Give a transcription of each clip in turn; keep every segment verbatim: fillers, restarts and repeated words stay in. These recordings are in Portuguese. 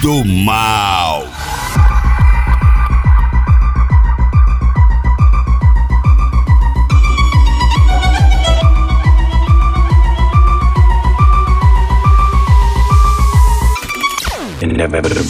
do Mal. Inevitable.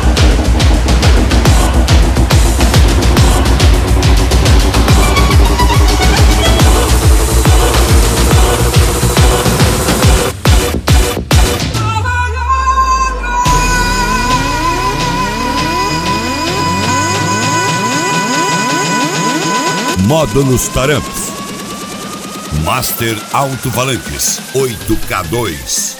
Módulos Tarampos. Master Alto-Falantes oito K dois.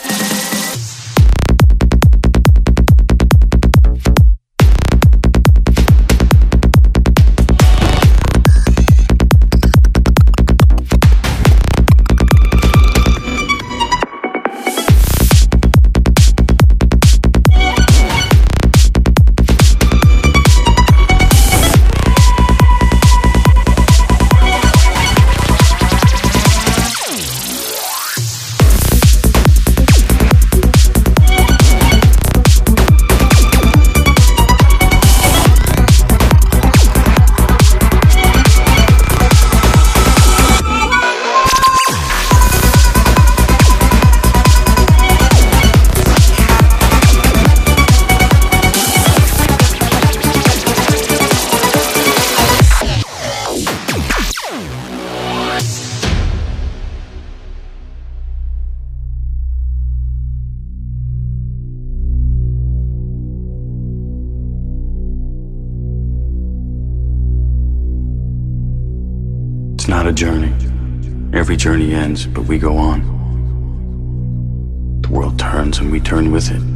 It's not a journey. Every journey ends, but we go on. The world turns and we turn with it.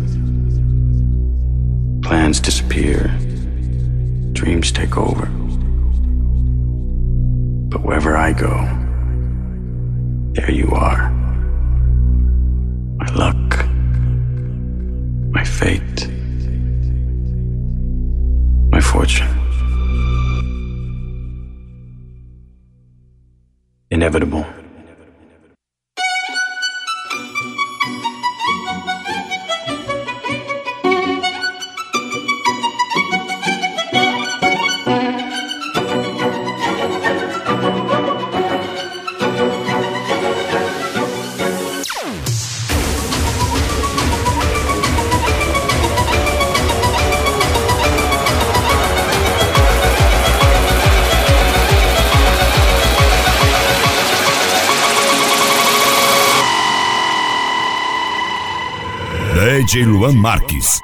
Plans disappear. Dreams take over. But wherever I go, there you are. My luck. My fate. My fortune. Inevitable. D J Luan Marques.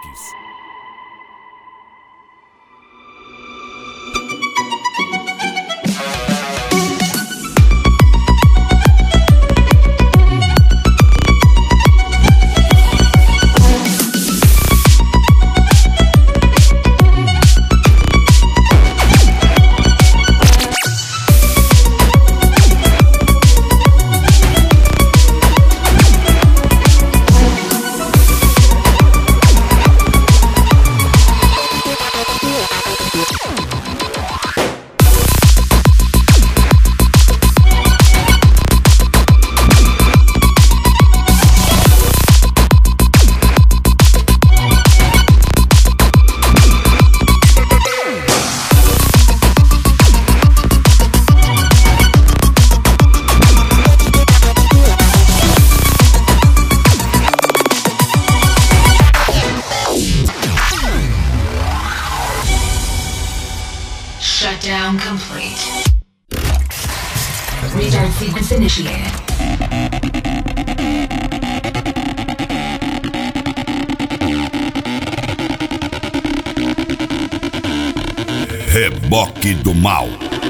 Shutdown complete. Radar sequence initiated. Reboque do Mal.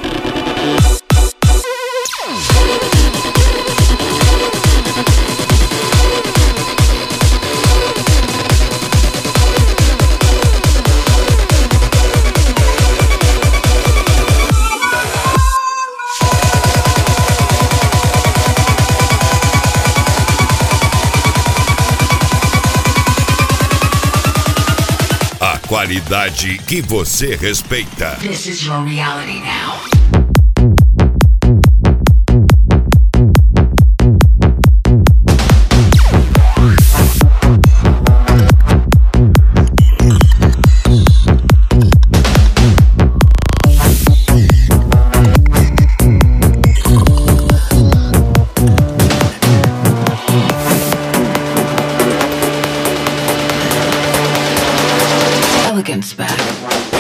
Qualidade que você respeita. This is your reality now. elegance back.